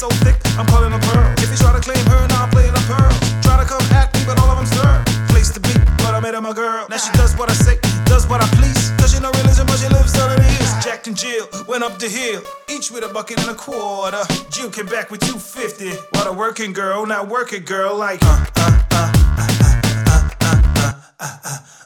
so thick, I'm calling them pearl. If you try to claim her, now I'm playing a pearl. Try to come at me, but all of them stir. Place to be, but I made her my girl. Now she does what I say, does what I please. Cause she no religion, but she lives till it is. Jack and Jill went up the hill, each with a bucket and a quarter. Jill came back with 250. What a working girl, not working girl like